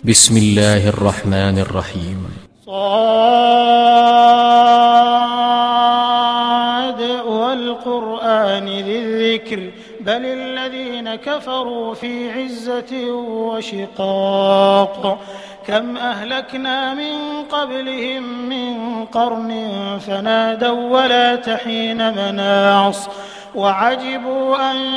بسم الله الرحمن الرحيم. صاد والقرآن ذي الذكر بل الذين كفروا في عزة وشقاق كم أهلكنا من قبلهم من قرن فنادوا ولا تحين مناص وعجبوا أن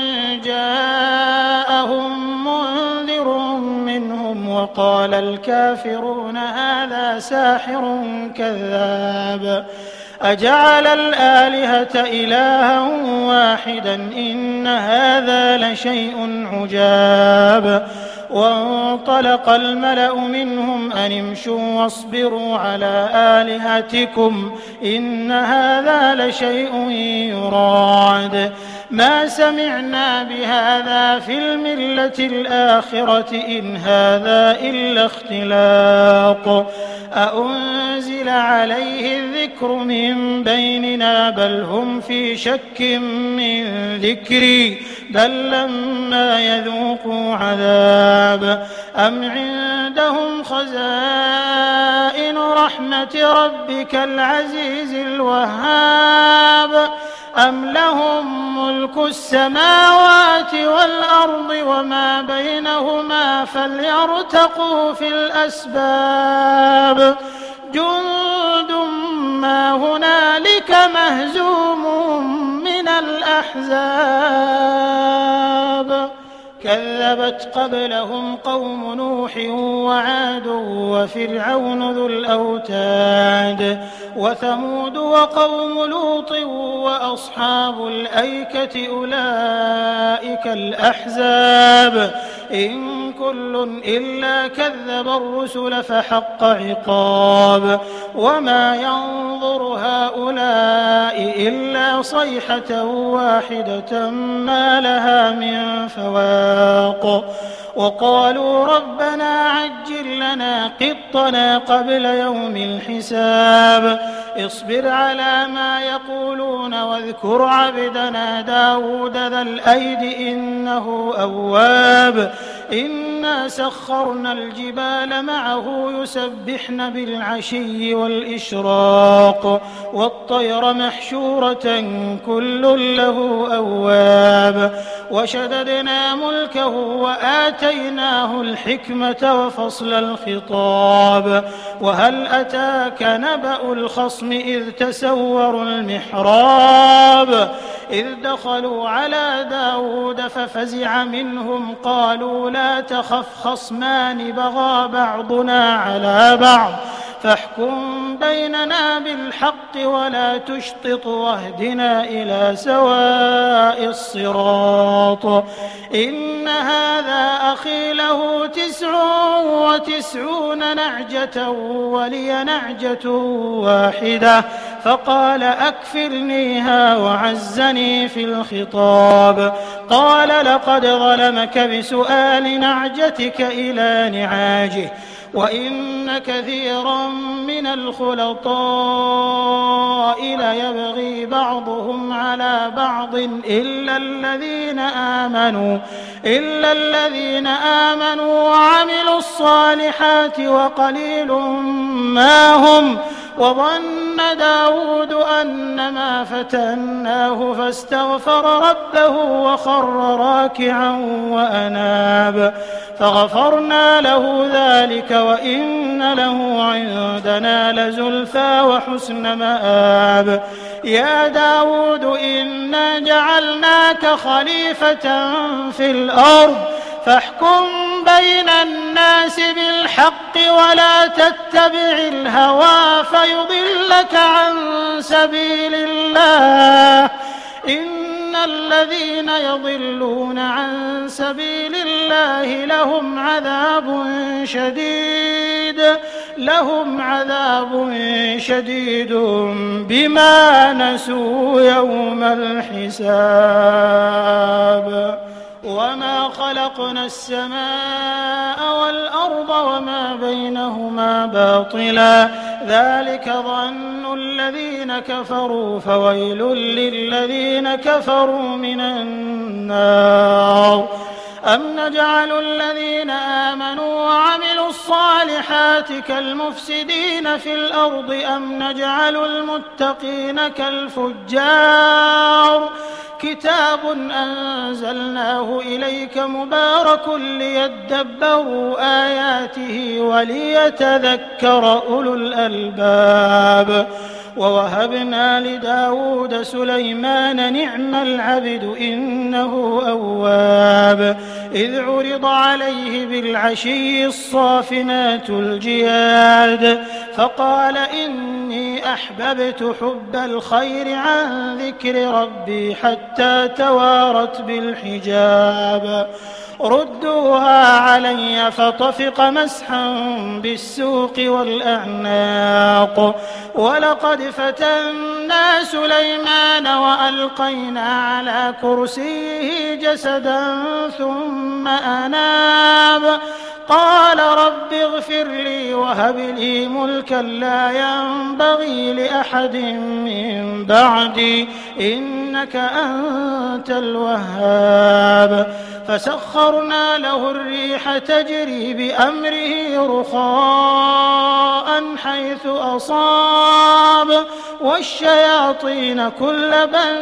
جاءهم منذر منهم وقال الكافرون هذا ساحر كذاب أجعل الآلهة إلها واحدا إن هذا لشيء عجاب وانطلق الملأ منهم أن امشوا واصبروا على آلهتكم إن هذا لشيء يراد ما سمعنا بهذا في الملة الآخرة إن هذا إلا اختلاق أأنزل عليه الذكر من بيننا بل هم في شك من ذكري بل لما يذوقوا عذاب أم عندهم خزائن رحمة ربك العزيز الوهاب أم لهم ملك السماوات والأرض وما بينهما فليرتقوا في الأسباب جند ما هنالك مهزوم من الأحزاب كذبت قبلهم قوم نوح وعاد وفرعون ذو الأوتاد وثمود وقوم لوط وأصحاب الأيكة أولئك الأحزاب إن كل إلا كذب الرسل فحق عقاب وما ينظر هؤلاء إلا صيحة واحدة ما لها من فواق وقالوا ربنا عجل لنا قطنا قبل يوم الحساب اصبر على ما يقولون واذكر عبدنا داود ذا الأيد إنه أواب إنا سخرنا الجبال معه يسبحن بالعشي والإشراق والطير محشورة كل له أواب وشددنا ملكه وآتيناه الحكمة وفصل الخطاب وهل أتاك نبأ الخصم إذ تسوروا المحراب إذ دخلوا على داود ففزع منهم قالوا لا تخف خصمان بغى بعضنا على بعض فاحكم بيننا بالحق ولا تشطط واهدنا إلى سواء الصراط إن هذا أخي له 99 نعجة ولي نعجة واحدة فقال أكفلنيها وعزني في الخطاب قال لقد ظلمك بسؤال نعجتك إلى نعاجه وإن كثيرا من الخلطاء ليبغي بعضهم على بعض إلا الذين آمنوا وعملوا الصالحات وقليل ما هم وظن داود أنما فتناه فاستغفر ربه وخر راكعا وأناب فغفرنا له ذلك وإن له عندنا لزلفى وحسن مآب يا داود إنا جعلناك خليفة في الأرض فاحكم بين الناس بالحق ولا تتبع الهوى فيضلك عن سبيل الله إن الذين يضلون عن سبيل الله لهم عذاب شديد بما نسوا يوم الحساب وما خلقنا السماء والأرض وما بينهما باطلا ذلك ظن الذين كفروا فويل للذين كفروا من النار أم نجعل الذين آمنوا وعملوا الصالحات كالمفسدين في الأرض أم نجعل المتقين كالفجار كتاب أنزلناه إليك مبارك ليدبروا آياته وليتذكر أولو الألباب ووهبنا لداود سليمان نعم العبد إنه أواب إذ عرض عليه بالعشي الصافنات الجياد فقال إني أحببت حب الخير عن ذكر ربي حتى توارت بالحجاب ردوها علي فطفق مسحا بالسوق والأعناق ولقد فتنا سليمان وألقينا على كرسيه جسدا ثم أناب قال رب اغفر لي وهب لي ملكا لا ينبغي لأحد من بعدي إنك أنت الوهاب فسخرنا له الريح تجري بأمره رخاء حيث أصاب والشياطين كل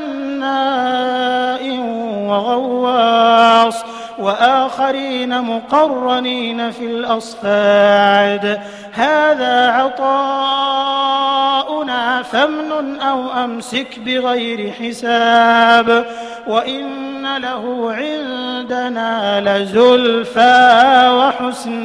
بناء وغواص وآخرين مقرنين في الأصفاد هذا عطاؤنا فامنن أو أمسك بغير حساب وإن له عندنا لزلفى وحسن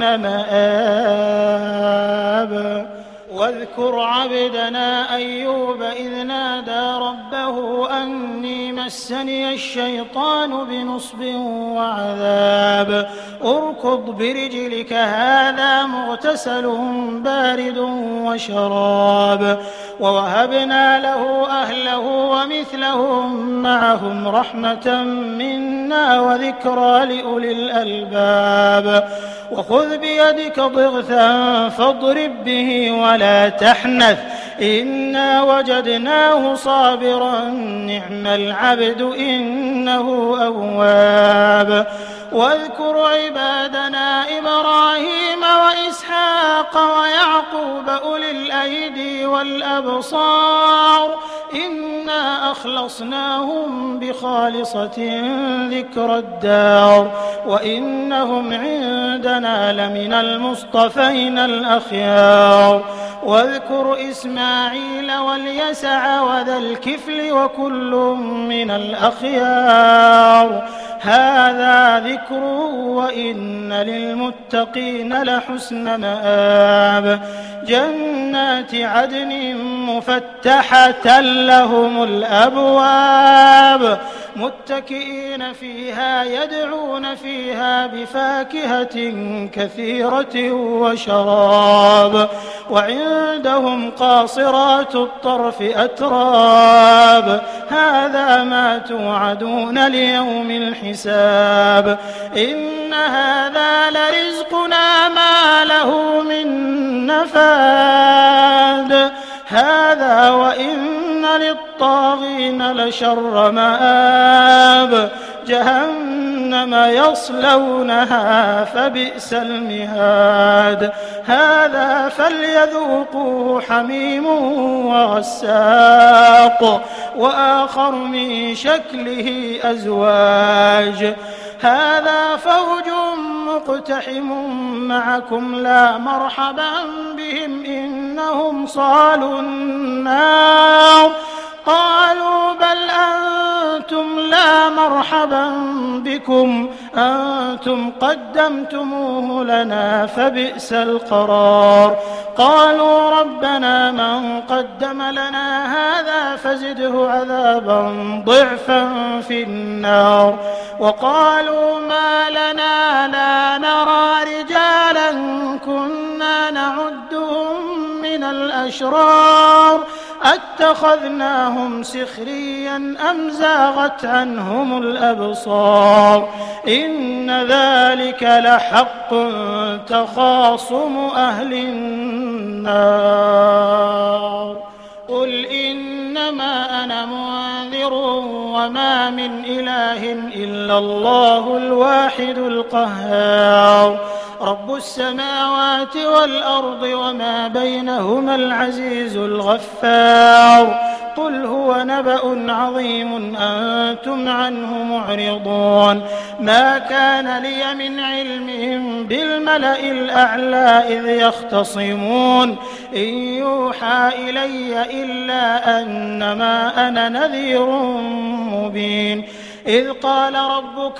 مآب واذكر عبدنا أيوب إذ نادى ربه أني مسني الشيطان بنصب وعذاب اركض برجلك هذا مغتسل بارد وشراب ووهبنا له أهله ومثلهم معهم رحمة منا وذكرى لأولي الألباب وخذ بيدك ضغثا فاضرب به ولا تحنث إنا وجدناه صابرا نعم العبد إنه أواب واذكر عبادنا إبراهيم وإسحاق ويعقوب أولي الأيدي والأبصار إنا أخلصناهم بخالصة ذكر الدار وإنهم عندنا لمن المصطفين الأخيار واذكر إسماعيل واليسع وذا الكفل وكل من الأخيار هذا ذكر وإن للمتقين لحسن مآب جنات عدن مفتحة لهم الأبواب متكئين فيها يدعون فيها بفاكهة كثيرة وشراب وعندهم قاصرات الطرف أتراب هذا ما توعدون ليوم الحساب إن هذا لرزقنا ما له من نفاد هذا وإن للطاغين لشر مآب جهنم يصلونها فبئس المهاد هذا فليذوقوه حميم وغساق وآخر من شكله أزواج هذا فوج مقتحم معكم لا مرحبا بهم إنهم صالوا النار قالوا بل أنتم لا مرحبا بكم أنتم قدمتموه لنا فبئس القرار قالوا ربنا من قدم لنا هذا فزده عذابا ضعفا في النار وقالوا ما لنا لا نرى رجالا كنا نعدهم من الأشرار أتخذناهم سخريا أم زاغت عنهم الأبصار إن ذلك لحق تخاصم أهل النار قل إنما أنا منذر وما من إله إلا الله الواحد القهار رب السماوات والأرض وما بينهما العزيز الغفار قل هو نبأ عظيم أنتم عنه معرضون ما كان لي من علمهم بالملأ الأعلى إذ يختصمون إن يوحى إلي إلا أنما أنا نذير مبين إذ قال ربك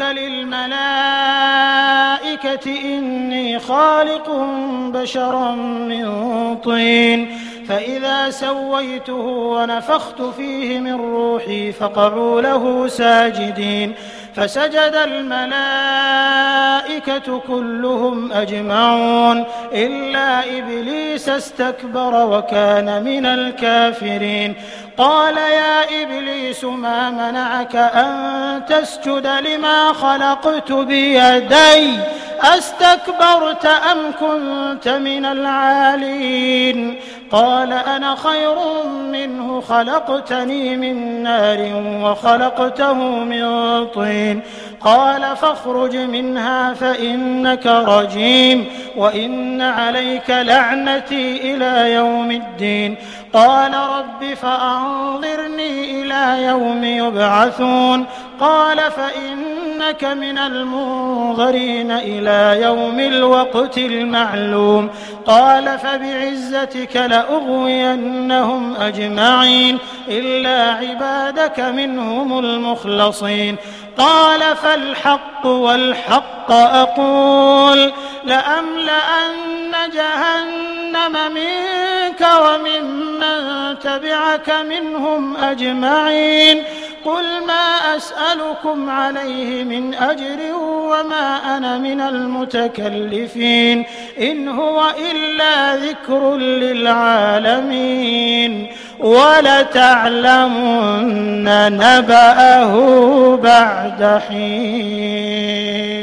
للملائكة إني خالق بشرا من طين فإذا سويته ونفخت فيه من روحي فقعوا له ساجدين فسجد الملائكة كلهم أجمعون إلا إبليس استكبر وكان من الكافرين قال يا إبليس ما منعك أن تسجد لما خلقت بيدي أستكبرت أم كنت من العالين قال أنا خير منه خلقتني من نار وخلقته من طين قال فاخرج منها فإنك رجيم وإن عليك لعنتي إلى يوم الدين قال رب فأنظرني إلى يوم يبعثون قال فإنك من المنظرين إلى يوم الوقت المعلوم قال فبعزتك لأغوينهم أجمعين إلا عبادك منهم المخلصين قال فالحق والحق أقول لأملأن جهنم منك وممن تبعك منهم أجمعين قل ما أسألكم عليه من أجر وما أنا من المتكلفين إن هو إلا ذكر للعالمين ولتعلمن نبأه بعد حين.